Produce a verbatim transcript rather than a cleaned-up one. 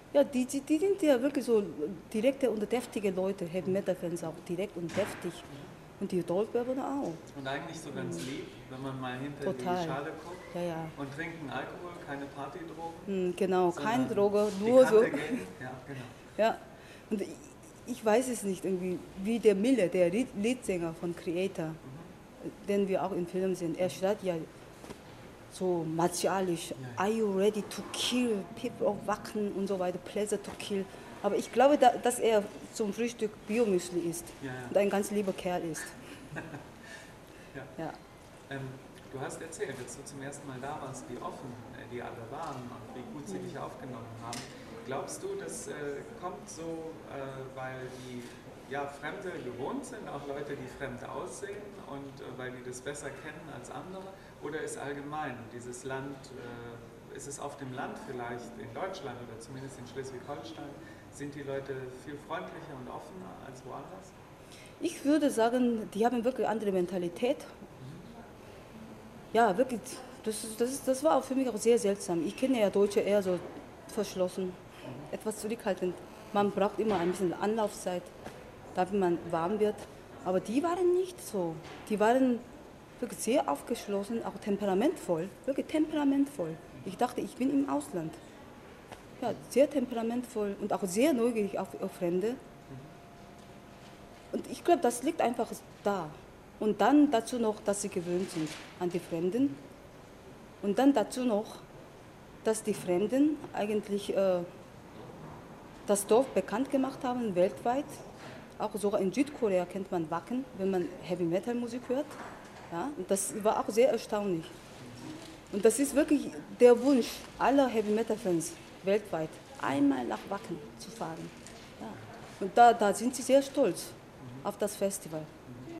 Ja, die, die, die sind ja wirklich so direkte und deftige Leute, Heavy Metal Fans auch direkt und deftig. Und die Dorfbewohner auch. Und eigentlich so ganz lieb, wenn man mal hinter Total. die Schale guckt Ja, ja. und trinken Alkohol, keine Partydrogen. Hm, genau, kein sondern Droge, die nur so. Kante gehen. Ja, genau. Ja, und ich, ich weiß es nicht irgendwie, wie der Mille, der Lied- Leadsänger von Creator, den wir auch im Film sehen, er schreibt ja so martialisch, Ja. are you ready to kill, people of Wacken und so weiter, pleasure to kill. Aber ich glaube, da, dass er zum Frühstück Biomüsli isst Ja, ja. und ein ganz lieber Kerl ist. Ja. Ja. Ähm, du hast erzählt, als du zum ersten Mal da warst, wie offen äh, die alle waren und wie gut sie dich aufgenommen haben. Glaubst du, das äh, kommt so, äh, weil die ja, Fremde gewohnt sind, auch Leute, die fremd aussehen und äh, weil die das besser kennen als andere? Oder ist allgemein dieses Land, äh, ist es auf dem Land vielleicht in Deutschland oder zumindest in Schleswig-Holstein, sind die Leute viel freundlicher und offener als woanders? Ich würde sagen, die haben wirklich andere Mentalität. Ja, wirklich, das, ist- das, ist- das war auch für mich auch sehr seltsam. Ich kenne ja Deutsche eher so verschlossen, etwas zurückhaltend. Man braucht immer ein bisschen Anlaufzeit, damit man warm wird. Aber die waren nicht so. Die waren wirklich sehr aufgeschlossen, auch temperamentvoll, wirklich temperamentvoll. Ich dachte, ich bin im Ausland. Ja, sehr temperamentvoll und auch sehr neugierig auf, auf Fremde. Und ich glaube, das liegt einfach da. Und dann dazu noch, dass sie gewöhnt sind an die Fremden. Und dann dazu noch, dass die Fremden eigentlich äh, das Dorf bekannt gemacht haben, weltweit. Auch sogar in Südkorea kennt man Wacken, wenn man Heavy Metal Musik hört. Ja, und das war auch sehr erstaunlich. Und das ist wirklich der Wunsch aller Heavy Metal Fans weltweit, einmal nach Wacken zu fahren. Ja. Und da, da sind sie sehr stolz auf das Festival.